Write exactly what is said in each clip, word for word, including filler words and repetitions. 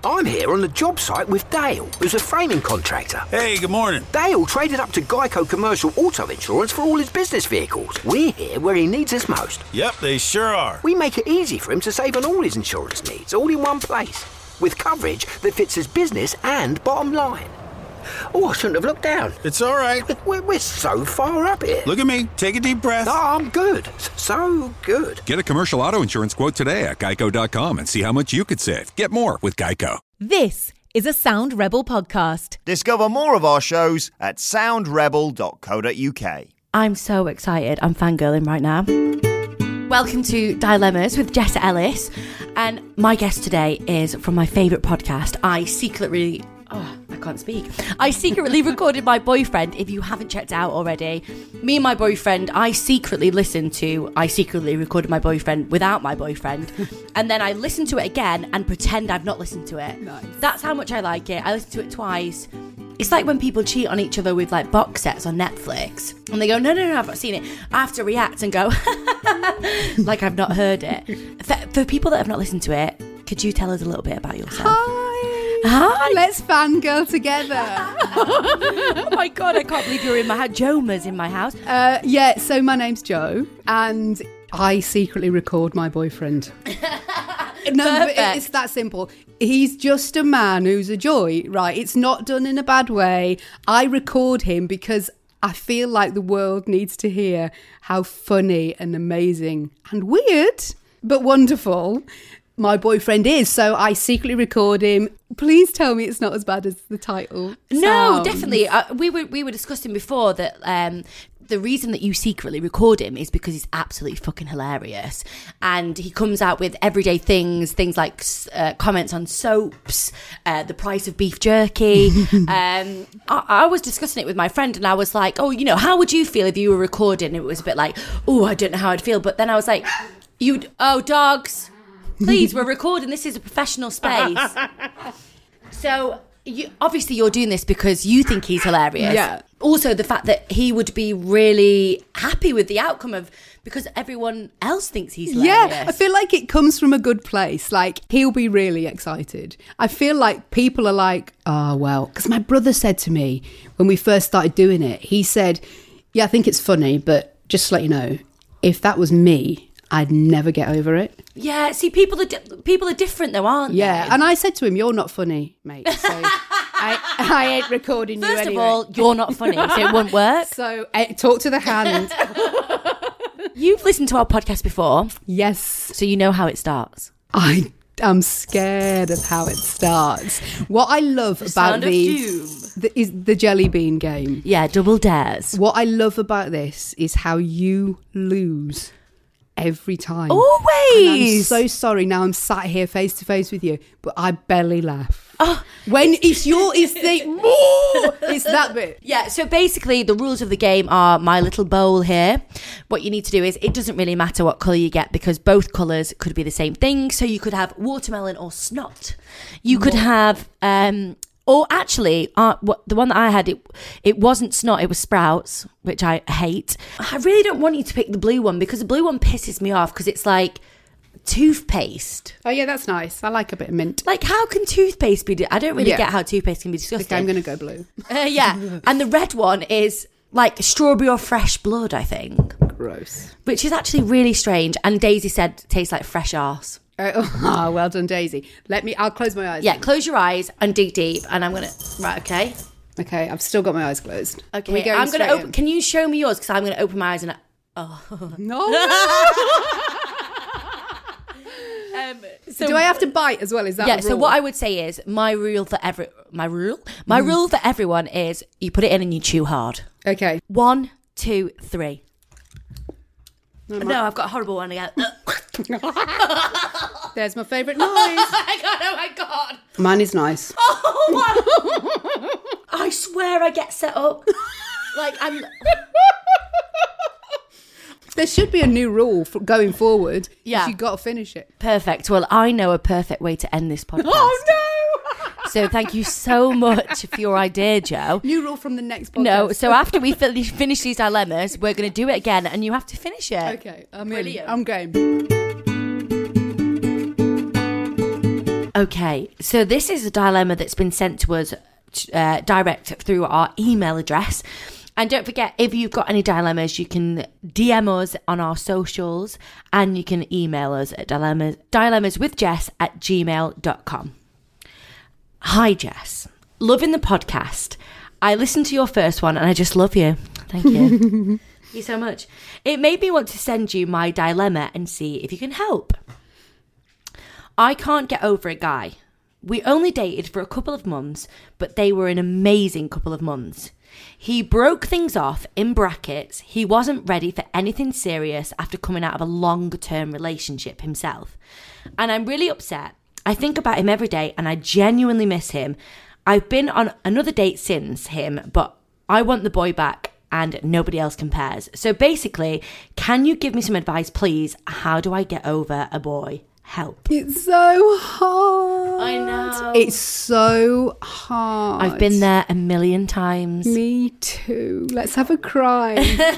I'm here on the job site with Dale, who's a framing contractor. Hey, good morning. Dale traded up to Geico Commercial Auto Insurance for all his business vehicles. We're here where he needs us most. Yep, they sure are. We make it easy for him to save on all his insurance needs, all in one place, with coverage that fits his business and bottom line. Oh, I shouldn't have looked down. It's all right. We're, we're so far up here. Look at me. Take a deep breath. Oh, I'm good. So good. Get a commercial auto insurance quote today at geico dot com and see how much you could save. Get more with Geico. This is a Sound Rebel podcast. Discover more of our shows at sound rebel dot co dot uk. I'm so excited. I'm fangirling right now. Welcome to Dilemmas with Jessa Ellis. And my guest today is from my favourite podcast. I secretly... Oh, I can't speak. I secretly recorded my boyfriend. If you haven't checked it out already, me and my boyfriend, I secretly listened to, I secretly recorded my boyfriend without my boyfriend. And then I listened to it again and pretend I've not listened to it. Nice. That's how much I like it. I listened to it twice. It's like when people cheat on each other with like box sets on Netflix. And they go, no, no, no, I've not seen it. I have to react and go, like I've not heard it. For, for people that have not listened to it, could you tell us a little bit about yourself? Hi. Hi. Let's fangirl together. Oh my God, I can't believe you're in my house. Joma's in my house. Uh, yeah, so my name's Jo, and I secretly record my boyfriend. No, but it's that simple. He's just a man who's a joy, right? It's not done in a bad way. I record him because I feel like the world needs to hear how funny and amazing and weird, but wonderful my boyfriend is. So I secretly record him. Please tell me it's not as bad as the title No, sounds. definitely. Uh, we were we were discussing before that um, the reason that you secretly record him is because he's absolutely fucking hilarious, and he comes out with everyday things, things like uh, comments on soaps, uh, the price of beef jerky. um, I, I was discussing it with my friend, and I was like, "Oh, you know, how would you feel if you were recording?" It was a bit like, "Oh, I don't know how I'd feel," but then I was like, "You, oh, dogs." Please, we're recording. This is a professional space. So, you, obviously, you're doing this because you think he's hilarious. Yeah. Also, the fact that he would be really happy with the outcome of, because everyone else thinks he's hilarious. Yeah, I feel like it comes from a good place. Like, he'll be really excited. I feel like people are like, oh, well, because my brother said to me when we first started doing it, he said, yeah, I think it's funny, but just to let you know, if that was me, I'd never get over it. Yeah, see, people are di- people are different though, aren't yeah, they? Yeah, and I said to him, you're not funny, mate. So I, I ain't recording First you anyway. First of all, you're not funny, so it won't work. So uh, talk to the hand. You've listened to our podcast before. Yes. So you know how it starts. I am scared of how it starts. What I love the about these the, is the jelly bean game. Yeah, double dares. What I love about this is how you lose every time. Always. And I'm so sorry. Now I'm sat here face to face with you, but I barely laugh. Oh. When it's your, it's the, it's that bit. Yeah, so basically the rules of the game are my little bowl here. What you need to do is, it doesn't really matter what colour you get because both colours could be the same thing. So you could have watermelon or snot. You could have... um Or actually, uh, what, the one that I had, it it wasn't snot, it was Sprouts, which I hate. I really don't want you to pick the blue one because the blue one pisses me off because it's like toothpaste. Oh, yeah, that's nice. I like a bit of mint. Like, how can toothpaste be... Di- I don't really Yeah. get how toothpaste can be disgusting. Okay, I'm going to go blue. Uh, yeah, and the red one is like strawberry or fresh blood, I think. Gross. Which is actually really strange. And Daisy said it tastes like fresh arse. Oh, well done, Daisy. Let me, I'll close my eyes. Yeah, close your eyes and dig deep. And I'm going to, right, okay. Okay, I've still got my eyes closed. Okay, we I'm going to open, in? can you show me yours? Because I'm going to open my eyes and, I, oh. No. um, so, Do I have to bite as well? Is that Yeah, a so rule? what I would say is, my rule for every, my rule? My Mm. rule for everyone is, you put it in and you chew hard. Okay. One, two, three. No, no I've got a horrible one again. There's my favourite noise. Oh my God, oh my God. Mine is nice. Oh my. I swear I get set up. Like, I'm... There should be a new rule for going forward. Yeah. You've got to finish it. Perfect. Well, I know a perfect way to end this podcast. Oh, no! So thank you so much for your idea, Jo. New rule from the next podcast. No, so after we finish, finish these dilemmas, we're going to do it again and you have to finish it. Okay, I'm Brilliant. in. I'm game. Okay, so this is a dilemma that's been sent to us uh, direct through our email address. And don't forget, if you've got any dilemmas, you can D M us on our socials and you can email us at dilemmas, dilemmaswithjess at gmail dot com. Hi, Jess. Loving the podcast. I listened to your first one and I just love you. Thank you. Thank you so much. It made me want to send you my dilemma and see if you can help. I can't get over a guy. We only dated for a couple of months, but they were an amazing couple of months. He broke things off, in brackets, he wasn't ready for anything serious after coming out of a long-term relationship himself. And I'm really upset. I think about him every day and I genuinely miss him. I've been on another date since him, but I want the boy back and nobody else compares. So basically, can you give me some advice, please? How do I get over a boy? Help. It's so hard. I know. It's so hard. I've been there a million times. Me too. Let's have a cry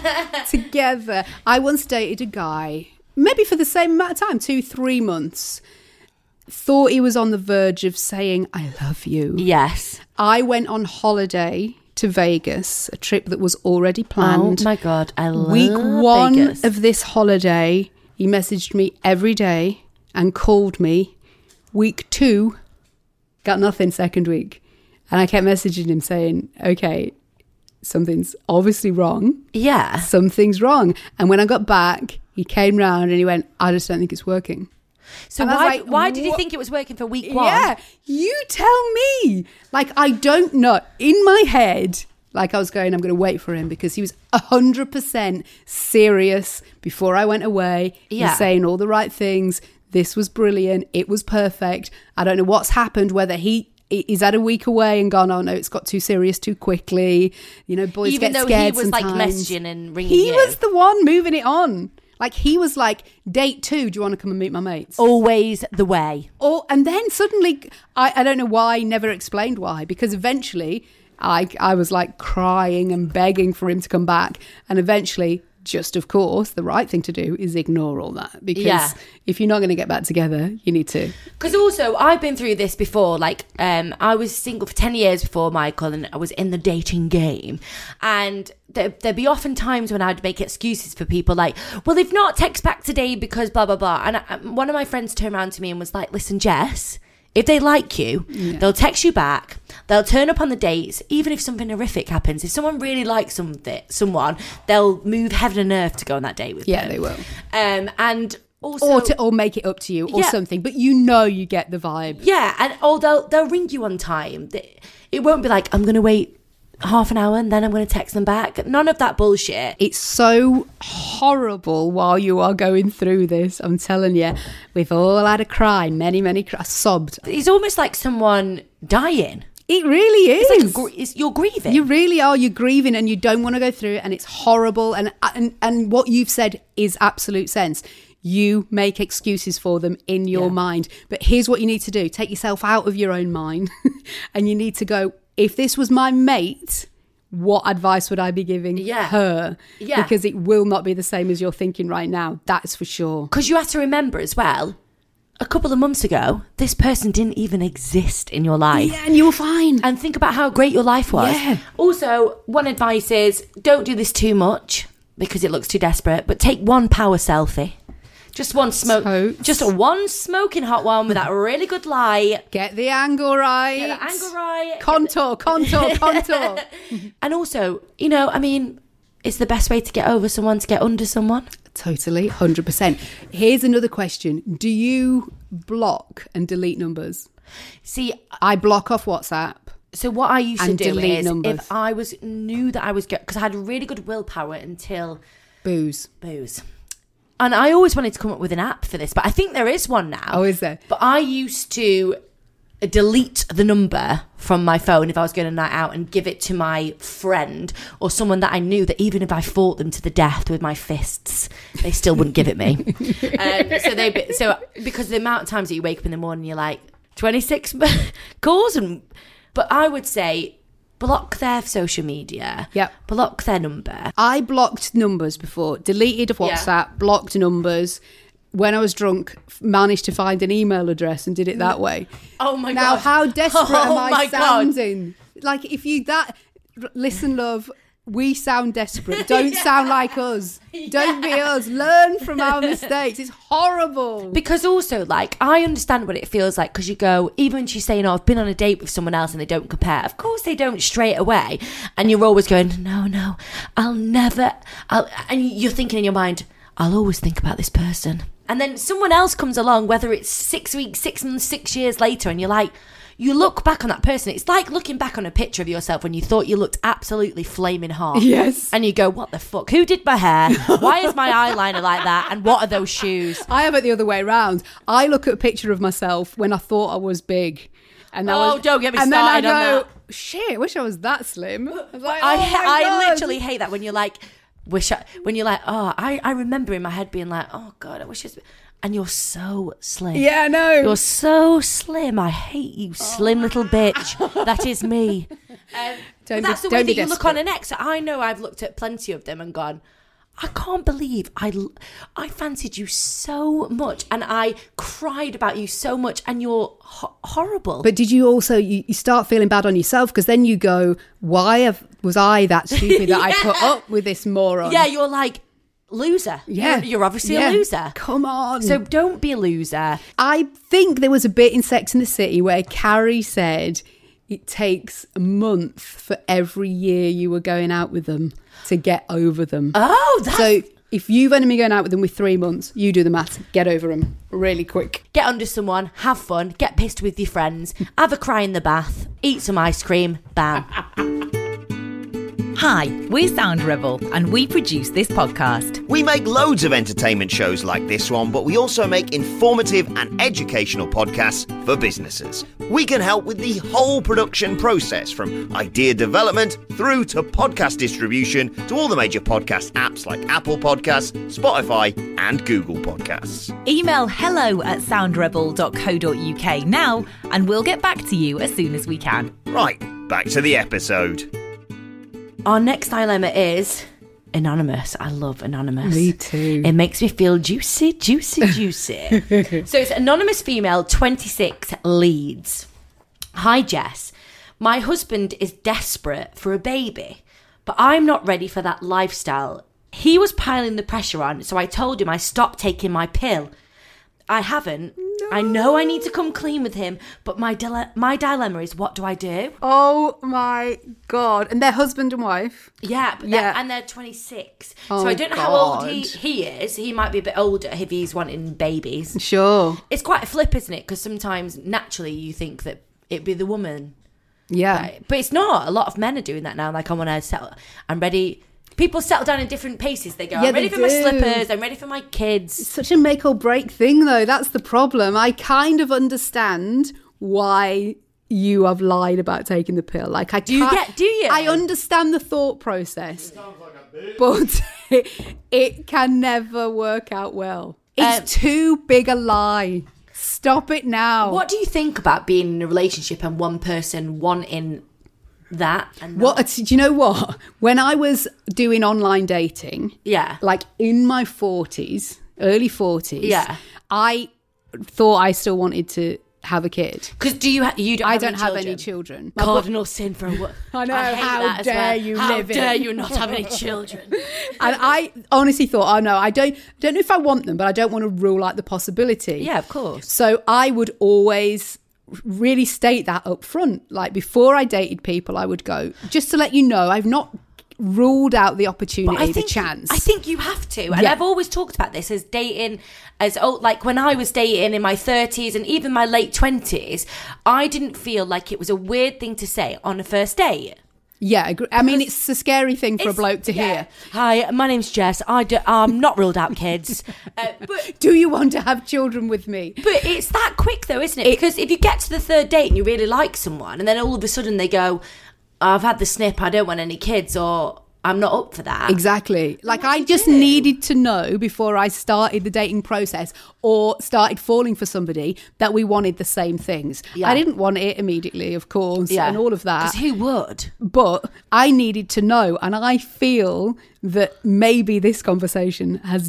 together. I once dated a guy, maybe for the same amount of time, two, three months. Thought he was on the verge of saying, I love you. Yes. I went on holiday to Vegas, a trip that was already planned. Oh my God, I love Week one Vegas. of this holiday, he messaged me every day and called me. Week two, got nothing second week. And I kept messaging him saying, okay, something's obviously wrong. Yeah. Something's wrong. And when I got back, he came round and he went, I just don't think it's working. So And I was why, like, why did you "What?" think it was working for week one? Yeah, you tell me. Like, I don't know. In my head, like I was going, I'm going to wait for him because he was one hundred percent serious before I went away. He Yeah. was saying all the right things. This was brilliant. It was perfect. I don't know what's happened, whether he he's had a week away and gone, oh no, it's got too serious too quickly. You know, boys Even get though scared he was like sometimes. messaging and ringing He you. was the one moving it on. Like, he was like, date two, do you want to come and meet my mates? Always the way. Or, and then suddenly, I, I don't know why, never explained why, because eventually I, I was like crying and begging for him to come back. And eventually, just of course, the right thing to do is ignore all that. Because Yeah. if you're not going to get back together, you need to. Because also, I've been through this before. Like, um, I was single for ten years before Michael, and I was in the dating game. And there, there'd be often times when I'd make excuses for people like, well, they've not text back today because blah, blah, blah. And I, one of my friends turned around to me and was like, listen, Jess, if they like you, Yeah. they'll text you back. They'll turn up on the dates, even if something horrific happens. If someone really likes something, someone, they'll move heaven and earth to go on that date with Yeah, them. they will. Um, and also, Or, to, or make it up to you or Yeah. something. But you know you get the vibe. yeah, and or they'll they'll ring you on time. They- It won't be like, I'm going to wait half an hour and then I'm going to text them back. None of that bullshit. It's so horrible while you are going through this. I'm telling you, we've all had a cry, many, many cries, sobbed. It's almost like someone dying. It really is. It's like a gr- it's, you're grieving. You really are. You're grieving and you don't want to go through it, and it's horrible. And, and and what you've said is absolute sense. You make excuses for them in your Yeah. mind. But here's what you need to do. Take yourself out of your own mind and you need to go, if this was my mate, what advice would I be giving Yeah. her? Yeah. Because it will not be the same as you're thinking right now. That's for sure. Because you have to remember as well, a couple of months ago, this person didn't even exist in your life. Yeah, and you were fine. And think about how great your life was. Yeah. Also, one advice is don't do this too much because it looks too desperate, but take one power selfie. Just one smoke, Totes. just a one smoking hot one with that really good light. Get the angle right. Get the angle right. Contour, contour, contour. And also, you know, I mean, it's the best way to get over someone to get under someone. Totally, one hundred percent. Here's another question. Do you block and delete numbers? See, I block off WhatsApp. so what I used And to do delete is numbers. if I was knew that I was because I had really good willpower until Booze. booze. And I always wanted to come up with an app for this, but I think there is one now. Oh, is there? But I used to delete the number from my phone if I was going a night out and give it to my friend or someone that I knew that even if I fought them to the death with my fists, they still wouldn't give it me. um, so they, so because the amount of times that you wake up in the morning, you're like twenty-six calls, and but I would say block their social media. Yep. Block their number. I blocked numbers before. Deleted Yeah. WhatsApp, blocked numbers. when I was drunk, managed to find an email address and did it that way. Oh my now, God. how desperate oh am I sounding? God. Like, if you that... Listen, love, we sound desperate. Don't yeah. sound like us. Yeah. Don't be us. Learn from our mistakes. It's horrible. Because also, like, I understand what it feels like, because you go, even when she's saying, oh, I've been on a date with someone else and they don't compare. Of course they don't straight away. And you're always going, no, no, I'll never... I'll, and you're thinking in your mind, I'll always think about this person. And then someone else comes along, whether it's six weeks, six months, six years later, and you're like... You look back on that person. It's like looking back on a picture of yourself when you thought you looked absolutely flaming hot. Yes. And you go, what the fuck? Who did my hair? Why is my eyeliner like that? And what are those shoes? I have it the other way around. I look at a picture of myself when I thought I was big. And I oh, was, don't get me and started then I go, on that. Shit, I wish I was that slim. I was like, I, oh my I God. literally hate that when you're like, wish I, when you're like, oh, I, I remember in my head being like, oh God, I wish I was... And you're so slim. Yeah, I know. You're so slim. I hate you, slim oh. little bitch. That is me. Um, don't but that's be, the way don't that be you look on an ex. I know I've looked at plenty of them and gone, I can't believe I, I fancied you so much and I cried about you so much and you're ho- horrible. But did you also, you, you start feeling bad on yourself because then you go, why have, was I that stupid that yeah. I put up with this moron? Yeah, you're like, loser. Yeah. You're, you're obviously yeah. a loser. Come on. So don't be a loser. I think there was a bit in Sex and the City where Carrie said it takes a month for every year you were going out with them to get over them. Oh, that's... So if you've only been going out with them with three months, you do the maths, get over them really quick. Get under someone, have fun, get pissed with your friends, have a cry in the bath, eat some ice cream, bam. Hi, we're Sound Rebel and we produce this podcast. We make loads of entertainment shows like this one, but we also make informative and educational podcasts for businesses. We can help with the whole production process, from idea development through to podcast distribution to all the major podcast apps like Apple Podcasts, Spotify and Google Podcasts. Email hello at soundrebel dot co dot uk now and we'll get back to you as soon as we can. Right, back to the episode. Our next dilemma is anonymous. I love anonymous. Me too. It makes me feel juicy, juicy, juicy. So it's anonymous female, twenty-six, Leeds. Hi, Jess. My husband is desperate for a baby, but I'm not ready for that lifestyle. He was piling the pressure on, so I told him I stopped taking my pill. I haven't. No. I know I need to come clean with him, but my dile- my dilemma is, what do I do? Oh my God. And they're husband and wife? Yeah, but yeah. They're, and they're twenty-six. Oh, so I don't know God. how old he, he is. He might be a bit older if he's wanting babies. Sure. It's quite a flip, isn't it? Because sometimes naturally you think that it'd be the woman. Yeah. Right? But it's not. A lot of men are doing that now. Like, I want to settle. I'm ready. People settle down in different paces. They go, Yeah, I'm ready they for my do. slippers. I'm ready for my kids. It's such a make or break thing, though. That's the problem. I kind of understand why you have lied about taking the pill. Like, I Do you get, do you? I understand the thought process, but it, it can never work out well. It's Um, too big a lie. Stop it now. What do you think about being in a relationship and one person wanting that? And not? What? Do you know what? When I was doing online dating, Yeah. like in my forties, early forties, Yeah. I thought I still wanted to have a kid. Because do you? Ha- you don't. I have don't any have children? any children. My Cardinal sin for a wo- I know, hate how that as dare well. you How live it. dare you not have any children? And I honestly thought, oh no, I don't don't know if I want them, but I don't want to rule out the possibility. Yeah, of course. So I would always really state that up front. Like, before I dated people, I would go, just to let you know, I've not ruled out the opportunity, But I the think, chance. I think you have to. And Yeah. I've always talked about this as dating, as old, like when I was dating in my thirties and even my late twenties, I didn't feel like it was a weird thing to say on a first date. Yeah, agree. I mean, it's a scary thing for a It's- bloke to yeah. hear. Hi, my name's Jess. I do, I'm not ruled out kids. Uh, but Do you want to have children with me? But it's that quick though, isn't it? Because if you get to the third date and you really like someone and then all of a sudden they go, I've had the snip, I don't want any kids, or I'm not up for that. Exactly. Like, what do I you just do? needed to know before I started the dating process or started falling for somebody that we wanted the same things. Yeah. I didn't want it immediately, of course, Yeah. and all of that. Because who would? But I needed to know, and I feel that maybe this conversation has not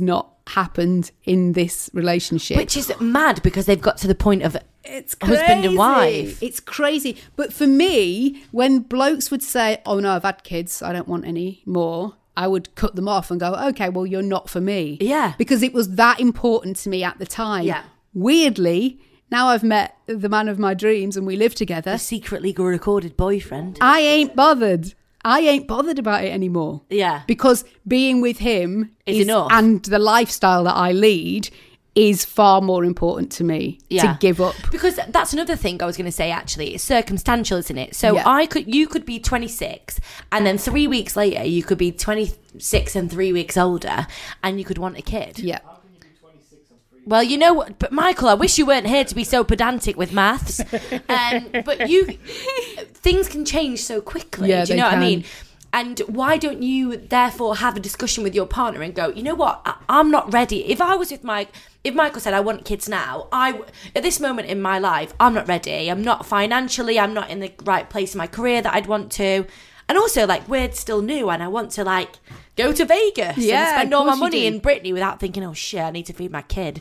happened in this relationship. Which is mad because they've got to the point of it's crazy. husband and wife. It's crazy. But for me, when blokes would say, oh no, I've had kids, I don't want any more, I would cut them off and go, okay, well, you're not for me. Yeah. Because it was that important to me at the time. Yeah. Weirdly, now I've met the man of my dreams and we live together. A secretly recorded boyfriend. I ain't bothered. I ain't bothered about it anymore. Yeah. Because being with him is, is enough. And the lifestyle that I lead is far more important to me yeah. to give up. Because that's another thing I was going to say, actually. It's circumstantial, isn't it? So Yeah. I could, you could be twenty-six and then three weeks later you could be twenty-six and three weeks older and you could want a kid. Yeah. Well, you know what, but Michael, I wish you weren't here to be so pedantic with maths. Um, but you, things can change so quickly. Yeah, do you they know what I can. mean? And why don't you therefore have a discussion with your partner and go, you know what, I, I'm not ready. If I was with Mike, if Michael said I want kids now, I at this moment in my life, I'm not ready. I'm not financially, I'm not in the right place in my career that I'd want to. And also, like, we're still new and I want to, like, go to Vegas Yeah, and spend of all my course you money do. in Brittany without thinking, oh, shit, I need to feed my kid.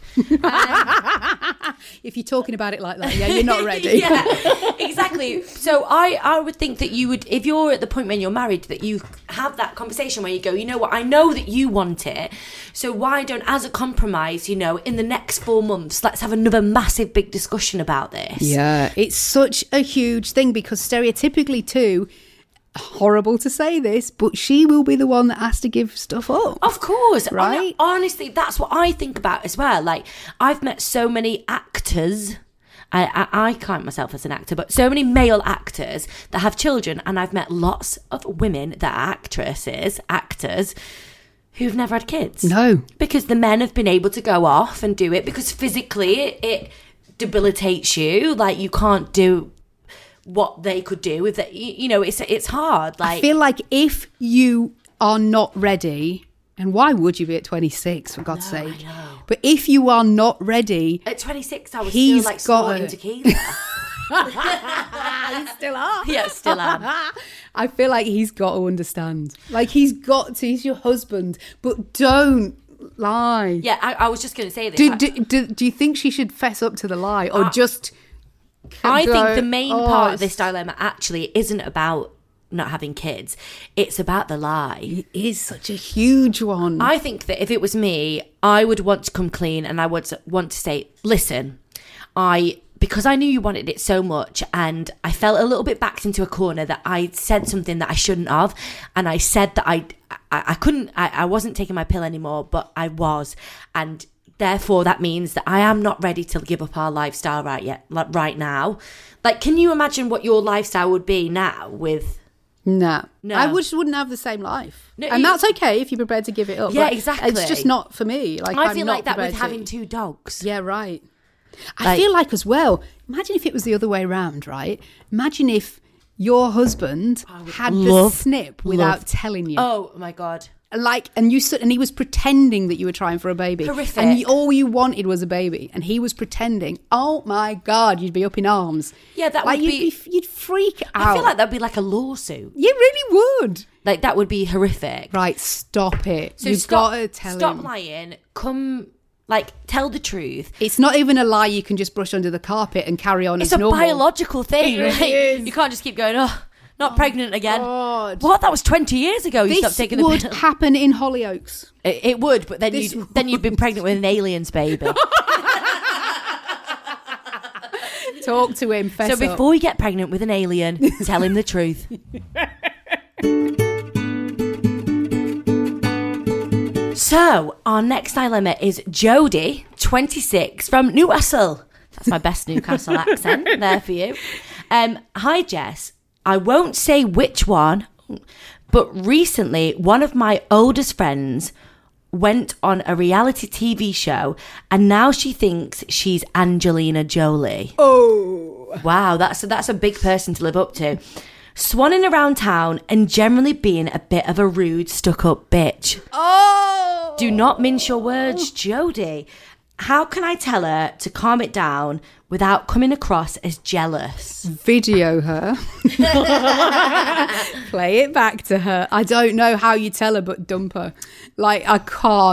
If you're talking about it like that, yeah, you're not ready. Yeah, exactly. So I, I would think that you would, if you're at the point when you're married, that you have that conversation where you go, you know what, I know that you want it. So why don't, as a compromise, you know, in the next four months, let's have another massive big discussion about this. Yeah, it's such a huge thing because stereotypically too, horrible to say this, but she will be the one that has to give stuff up. Of course. Right? Hon- Honestly, that's what I think about as well. Like, I've met so many actors. I, I, I count myself as an actor, but so many male actors that have children, and I've met lots of women that are actresses, actors, who've never had kids. No. Because the men have been able to go off and do it because physically it, it debilitates you. Like, you can't do what they could do with it. You, you know, it's it's hard. Like, I feel like if you are not ready, and why would you be at twenty-six, for God's No, I sake? know. But if you are not ready, at twenty-six, I was He's still like got snorting a- tequila. you still are. Yeah, still am. I feel like he's got to understand. Like, he's got to, he's your husband, but don't lie. Yeah, I, I was just going to say this. Do, I, do, do, do you think she should fess up to the lie or I- just... I go, think the main "Oh, part of it's- this dilemma actually isn't about not having kids. It's about the lie. It is such a huge one. I think that if it was me, I would want to come clean and I would want to say, listen, I... because I knew you wanted it so much and I felt a little bit backed into a corner that I said something that I shouldn't have. And I said that I, I, I couldn't, I, I wasn't taking my pill anymore, but I was. And therefore that means that I am not ready to give up our lifestyle right yet, like right now. Like, can you imagine what your lifestyle would be now with... No. No. I just wouldn't have the same life. No, and you- that's okay if you're prepared to give it up. Yeah, But exactly. It's just not for me. Like, I I'm feel not like that with prepared to. having two dogs. Yeah, right. I Like- feel like as well, imagine if it was the other way around, right? Imagine if your husband had love- the snip without love- telling you. Oh my God. Like, and you s- and he was pretending that you were trying for a baby. Horrific. And you, all you wanted was a baby, and he was pretending. Oh my God, you'd be up in arms. Yeah, that like would you'd be- You'd freak out. I feel like that'd be like a lawsuit. you really would. Like, that would be horrific. Right, stop it. So You've stop, got to tell stop him. lying. Come, like, tell the truth. It's not even a lie you can just brush under the carpet and carry on It's as a normal. biological thing. It Like, is. you can't just keep going, oh, not pregnant again. God. What? That was twenty years ago. You This stopped taking the would pill. happen in Hollyoaks. It, it would, but then This you'd, would. then you'd been pregnant with an alien's baby. Talk to him, fess So up. before you get pregnant with an alien, tell him the truth. So, our next dilemma is Jodie, twenty-six, from Newcastle. That's my best Newcastle accent there for you. Um, Hi, Jess. I won't say which one, but recently one of my oldest friends went on a reality T V show and now she thinks she's Angelina Jolie. Oh. Wow, that's that's a big person to live up to. Swanning around town and generally being a bit of a rude, stuck-up bitch. Oh. Do not mince your words, Jodie. How can I tell her to calm it down without coming across as jealous? Video her. Play it back to her. I don't know how you tell her, but dump her. Like, I can't.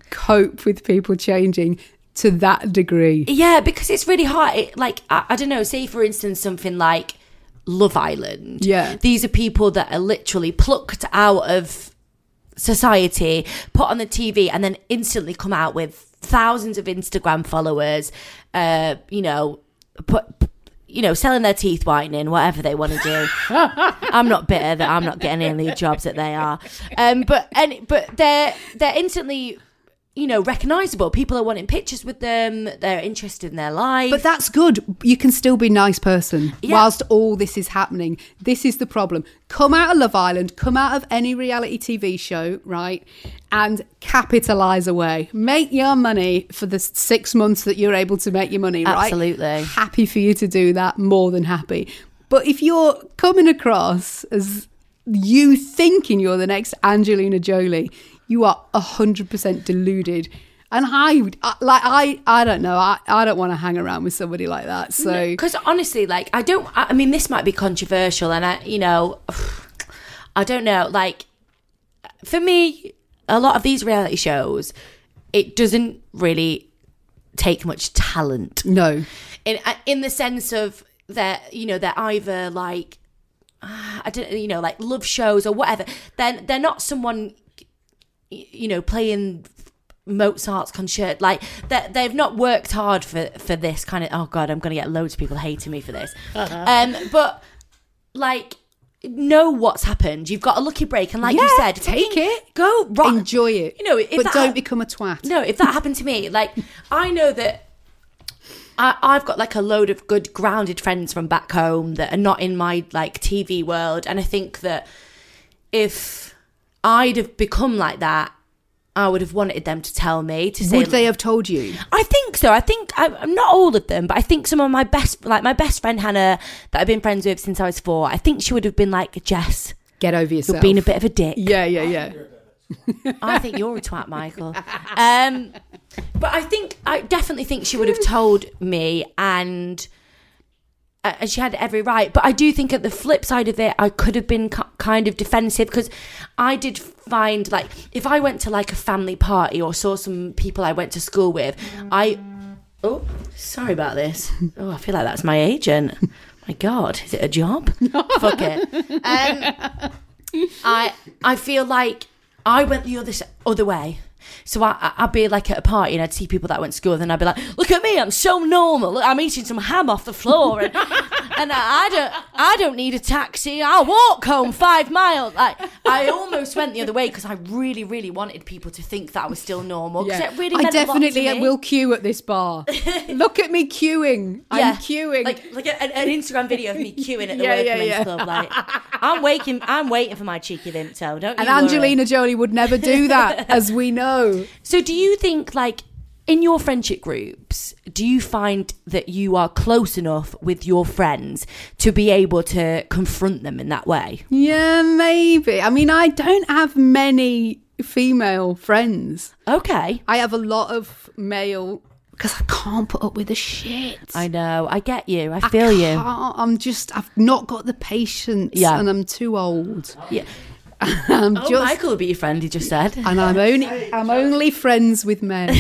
cope with people changing to that degree. Yeah, because it's really hard. It, like, I, I don't know, say for instance, something like Love Island. Yeah. These are people that are literally plucked out of society, put on the T V, and then instantly come out with thousands of Instagram followers, uh, you know, put, you know, selling their teeth whitening, whatever they want to do. I'm not bitter that I'm not getting any jobs that they are. Um, but and but they're they're instantly, you know, recognisable. People are wanting pictures with them. They're interested in their life. But that's good. You can still be a nice person Yeah. whilst all this is happening. This is the problem. Come out of Love Island, come out of any reality T V show, right? And capitalise away. Make your money for the six months that you're able to make your money, right? Absolutely. Happy for you to do that, more than happy. But if you're coming across as you thinking you're the next Angelina Jolie, you are one hundred percent deluded. And I, would- I like, I, I don't know. I, I don't want to hang around with somebody like that. So, Because honestly, like, I don't, I I mean, this might be controversial, and I, you know, I don't know. Like, for me, a lot of these reality shows, it doesn't really take much talent. no. In, in the sense of that, you know, they're either like, uh, I don't, you know, like love shows or whatever. Then they're not someone, you know, playing Mozart's concert. Like they they've not worked hard for for this kind of. Oh God, I'm going to get loads of people hating me for this. Uh-huh. Um, but like, know what's happened. You've got a lucky break, and like Yeah, you said, take fucking it. go right, Enjoy it. You know, if but that don't ha- become a twat. No, if that happened to me, like I know that. I, I've got like a load of good grounded friends from back home that are not in my like T V world, and I think that if I'd have become like that, I would have wanted them to tell me to say. Would they have told you? I think so. I think I, I'm not all of them, but I think some of my best, like my best friend Hannah, that I've been friends with since I was four. I think she would have been like, Jess, Get over yourself. you're being a bit of a dick. Yeah, yeah, yeah. I think you're a twat, Michael. Um, but I think I definitely think she would have told me, and uh, and she had every right. But I do think at the flip side of it, I could have been k- kind of defensive, because I did find like if I went to like a family party or saw some people I went to school with, I oh sorry about this. Oh, I feel like that's my agent. My God, is it a job? Fuck it. Um, I I feel like I went the other other way. So I, I'd be like at a party and I'd see people that I went to school with, and I'd be like, look at me, I'm so normal. Look, I'm eating some ham off the floor, and, and I, I don't I don't need a taxi. I'll walk home five miles. Like I almost went the other way because I really, really wanted people to think that I was still normal. Because Yeah. it really I meant definitely a lot to me. will queue at this bar. Look at me queuing. I'm queuing. Like like a, an Instagram video of me queuing at the Yeah, yeah, workman's yeah. club. Like I'm waiting I'm waiting for my cheeky Vimto. Don't you and worry. Angelina Jolie would never do that, as we know. So do you think, like, in your friendship groups, do you find that you are close enough with your friends to be able to confront them in that way? Yeah, maybe. I mean, I don't have many female friends. Okay. I have a lot of male, because I can't put up with the shit. I know. I get you. I feel you. Can't. I'm just, I've not got the patience, Yeah. and I'm too old. Yeah. I'm Oh, just, Michael will be your friend, he just said. and I'm only, I'm only friends with men.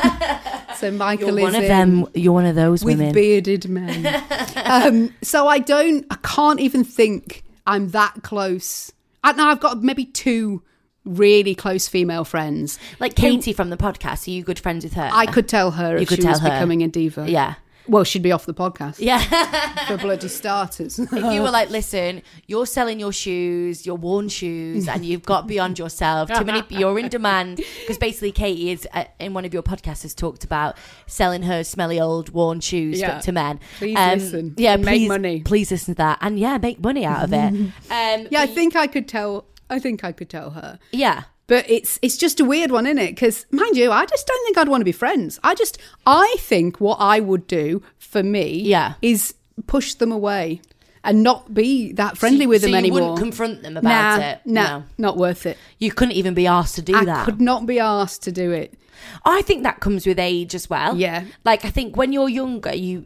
So Michael You're is one of in them. You're one of those with women. bearded men. um, so I don't, I can't even think I'm that close. I, now I've got maybe two really close female friends. Like Katie from the podcast. Are you good friends with her? I could tell her You if could she was tell her. becoming a diva. Yeah. Well, she'd be off the podcast. Yeah. For bloody starters. If you were like, listen, you're selling your shoes, your worn shoes, and you've got beyond yourself. Too many, you're in demand. Because basically, Katie is uh, in one of your podcasts has talked about selling her smelly old worn shoes Yeah. to men. Please listen. Yeah, Make please, money. Please listen to that, and yeah, make money out of it. Um, Yeah, I think I could tell. I think I could tell her. yeah. But it's it's just a weird one, isn't it? Because, mind you, I just don't think I'd want to be friends. I just, I think what I would do for me Yeah. is push them away and not be that friendly So- with so them you anymore. wouldn't confront them about nah, it? Nah, No. not worth it. You couldn't even be asked to do I that. could not be asked to do it. I think that comes with age as well. Yeah. Like I think when you're younger, you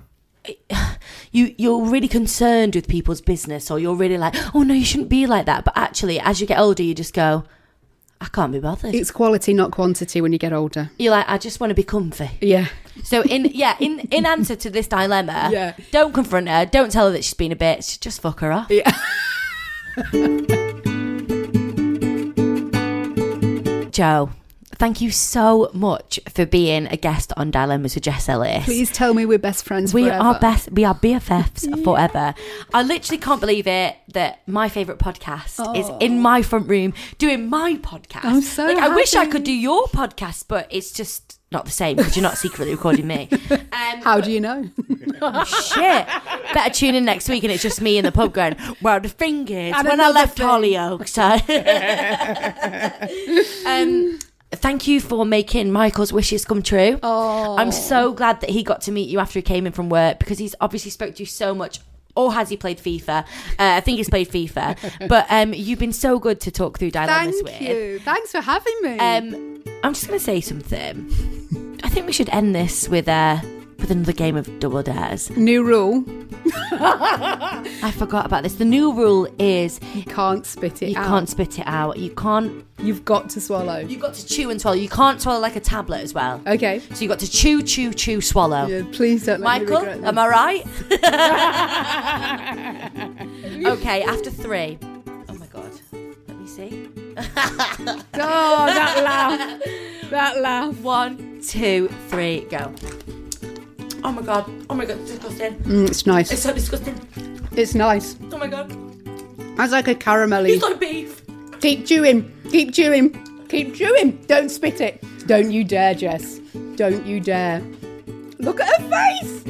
you you're really concerned with people's business, or you're really like, oh no, you shouldn't be like that. But actually, as you get older, you just go, I can't be bothered. It's quality, not quantity when you get older. You're like, I just want to be comfy. Yeah. So in yeah, in, in answer to this dilemma, yeah. don't confront her, don't tell her that she's been a bitch, just fuck her off. Yeah. Joe, thank you so much for being a guest on Dilemmas with Jess Ellis. Please tell me we're best friends we forever. are best. We are B F Fs yeah. forever. I literally can't believe it that my favourite podcast oh. is in my front room doing my podcast. I'm so like, happy. I wish I could do your podcast, but it's just not the same because you're not secretly recording me. Um, How do you know? Oh, shit. Better tune in next week and it's just me in the pub going, well, the thing is, and when I left Hollyoaks, I... um, thank you for making Michael's wishes come true. Oh. I'm so glad that he got to meet you after he came in from work because he's obviously spoke to you so much. Or has he played FIFA? Uh, I think he's played FIFA. But um, you've been so good to talk through dilemmas Thank with. Thank you. Thanks for having me. Um, I'm just going to say something. I think we should end this with uh, with another game of Double Dares. New rule. I forgot about this. The new rule is... You can't spit it you out. You can't spit it out. You can't... You've got to swallow. You've got to chew and swallow. You can't swallow like a tablet as well. Okay. So you've got to chew, chew, chew, swallow. Yeah, please don't let Michael, me regret this. am I right? Okay, after three. Oh my God. Let me see. Oh, that laugh. That laugh. One, two, three, go. Oh my God. Oh my God, it's disgusting. Mm, it's nice. It's so disgusting. It's nice. Oh my God. It's like a caramelly. It's like beef. Keep chewing. Keep chewing. Keep chewing. Don't spit it. Don't you dare, Jess. Don't you dare. Look at her face.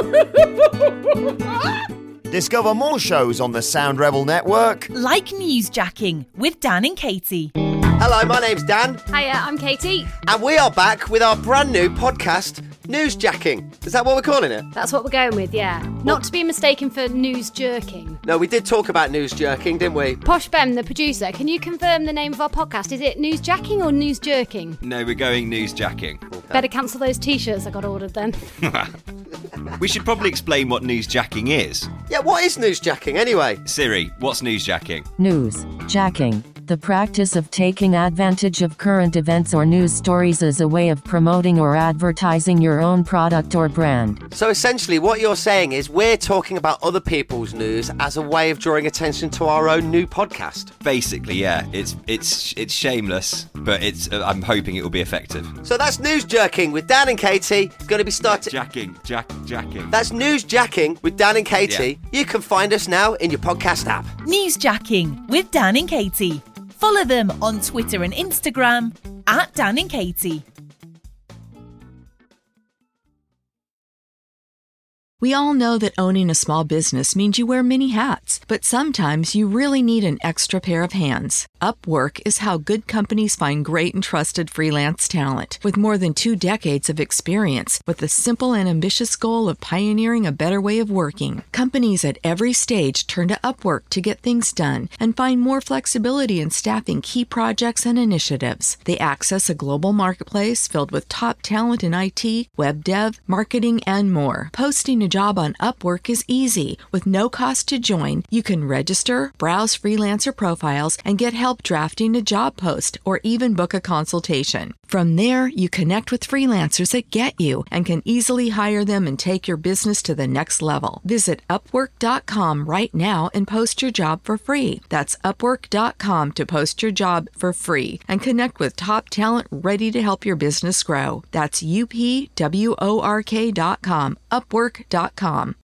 Discover more shows on the Sound Rebel network. Like Newsjacking with Dan and Katie. Hello, my name's Dan. Hiya, I'm Katie. And we are back with our brand new podcast, Newsjacking. Is that what we're calling it? That's what we're going with, yeah. Not to be mistaken for news jerking. No, we did talk about news jerking, didn't we? Posh Ben, the producer, can you confirm the name of our podcast? Is it Newsjacking or News Jerking? No, we're going Newsjacking. Okay. Better cancel those t-shirts I got ordered then. We should probably explain what newsjacking is. Yeah, what is newsjacking anyway? Siri, what's newsjacking? Newsjacking. The practice of taking advantage of current events or news stories as a way of promoting or advertising your own product or brand. So essentially what you're saying is we're talking about other people's news as a way of drawing attention to our own new podcast. Basically, yeah. It's it's it's shameless, but it's uh, I'm hoping it will be effective. So that's Newsjacking with Dan and Katie. Going to be starting... Jacking, jack, jacking. That's Newsjacking with Dan and Katie. Yeah. You can find us now in your podcast app. Newsjacking with Dan and Katie. Follow them on Twitter and Instagram at Dan and Katie. We all know that owning a small business means you wear many hats, but sometimes you really need an extra pair of hands. Upwork is how good companies find great and trusted freelance talent. With more than two decades of experience, with the simple and ambitious goal of pioneering a better way of working, companies at every stage turn to Upwork to get things done and find more flexibility in staffing key projects and initiatives. They access a global marketplace filled with top talent in I T, web dev, marketing, and more. Posting a job on Upwork is easy. With no cost to join, you can register, browse freelancer profiles, and get help drafting a job post or even book a consultation. From there, you connect with freelancers that get you and can easily hire them and take your business to the next level. Visit upwork dot com right now and post your job for free. That's upwork dot com to post your job for free and connect with top talent ready to help your business grow. That's U P W O R K dot com, upwork dot com.